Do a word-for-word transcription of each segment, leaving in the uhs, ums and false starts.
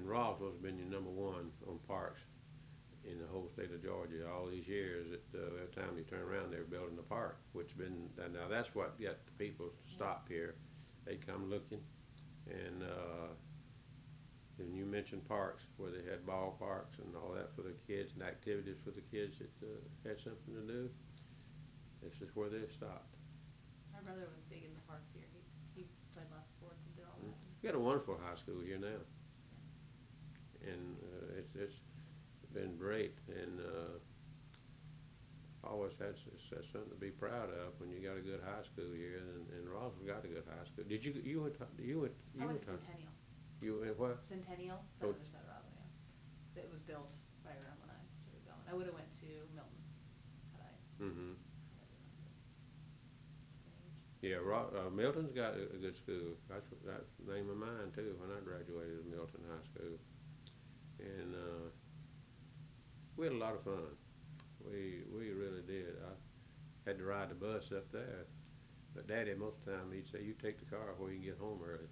and Roswell's been your number one on parks in the whole state of Georgia all these years. That uh, every time you turn around, they're building a park, which been now that's what got the people to stop here. They come looking, and uh, and you mentioned parks where they had ballparks and all that for the kids and activities for the kids that uh, had something to do. This is where they've stopped. My brother was big in the parks here. He he played lots of sports and did all that. We got a wonderful high school here now, and uh, it's it's been great, and uh, always had s- s- something to be proud of when you got a good high school here, and, and Roswell got a good high school. Did you you went to, you went you I went went to to Centennial. you went what? Centennial, it's Oh. on the other side of Roswell, yeah. It was built right around when I started going. I would have went to Milton had I Mm-hmm. had I been under age. Yeah, Ro- uh, Milton's got a, a good school. That's what, that's the name of mine too. When I graduated from Milton High School, and uh, we had a lot of fun. We we really did. I had to ride the bus up there, but Daddy most of the time he'd say, "You take the car where you can get home early."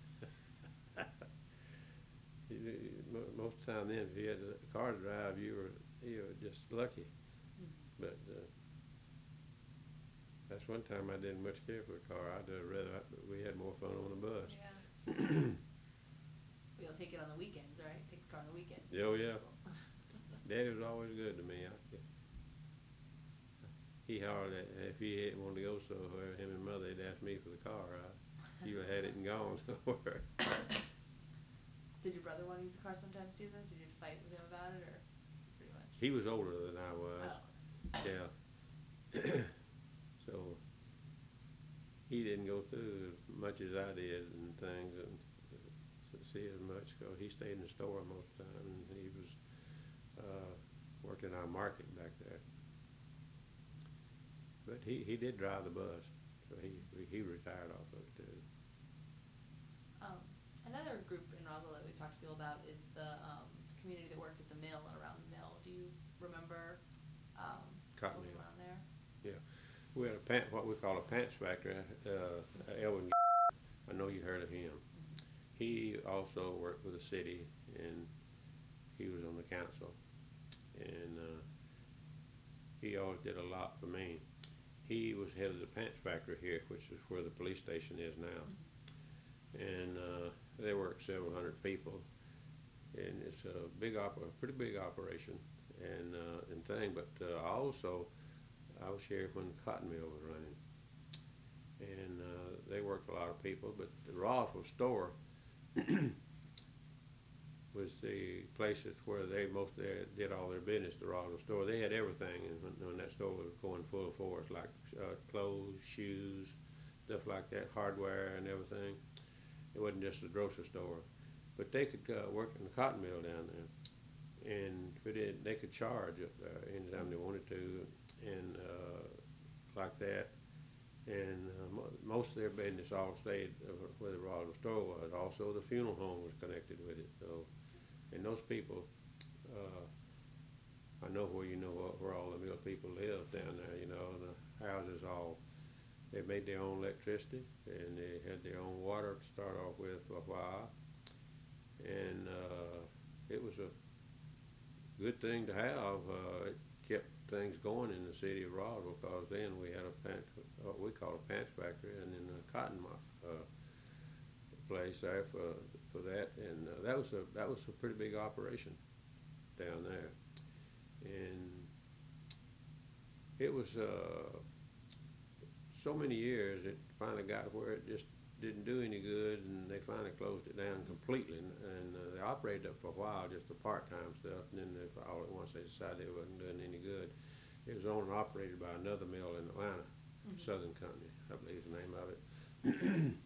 He- he- mo- most of the time then, if you had a car to drive, you were you were just lucky. Mhm. But uh, that's one time I didn't much care for a car. I'd uh, rather we had more fun on the bus. Yeah. We'll take it on the weekends, right? Take the car on the weekends. Oh, yeah. Daddy was always good to me. I, he hardly, if he didn't want to go somewhere, him and Mother, they'd ask me for the car. I, you had it and gone somewhere. Did your brother want to use the car sometimes too, though? Did you fight with him about it, or pretty much? He was older than I was. Oh. Yeah. So he didn't go through as much as I did and things and s- see as much. Cause he stayed in the store most of the time, and he was uh, worked in our market back there. But he, he did drive the bus, so he he retired off of it too. Um, another group in Roswell that we've talked to people about is the um, community that worked at the mill and around the mill. Do you remember um, Cotton living mill. around there? Yeah, we had a pant, what we call a pants factory. Uh, Elvin, I know you heard of him. He also worked with the city, and he was on the council, and uh, he always did a lot for me. He was head of the pants factory here, which is where the police station is now, and uh, they work several hundred people, and it's a big op- a pretty big operation, and uh, and thing. But uh, also, I was here when the cotton mill was running, and uh, they worked a lot of people. But the Roswell store was the places where they most they did all their business. The Roswell store, they had everything, and when, when that store was going full force, like uh, clothes, shoes, stuff like that, hardware, and everything. It wasn't just a grocery store, but they could uh, work in the cotton mill down there, and if it did, they could charge up there anytime they wanted to, and uh, like that. And uh, mo- most of their business all stayed uh, where the Roswell store was. Also, the funeral home was connected with it. So, and those people, uh, I know where you know where, where all the mill people live down there. You know, and the houses all they made their own electricity, and they had their own water to start off with for a while. And uh, it was a good thing to have. Uh, it kept things going in the city of Roswell, because then we had a pants, what we call a pants factory, and then a cotton uh, place there for for that, and uh, that was a that was a pretty big operation down there, and it was uh, so many years it finally got where it just didn't do any good, and they finally closed it down completely, and, and uh, they operated it for a while, just the part-time stuff, and then they, all at once they decided it wasn't doing any good. It was owned and operated by another mill in Atlanta, Mhm. Southern Company, I believe is the name of it.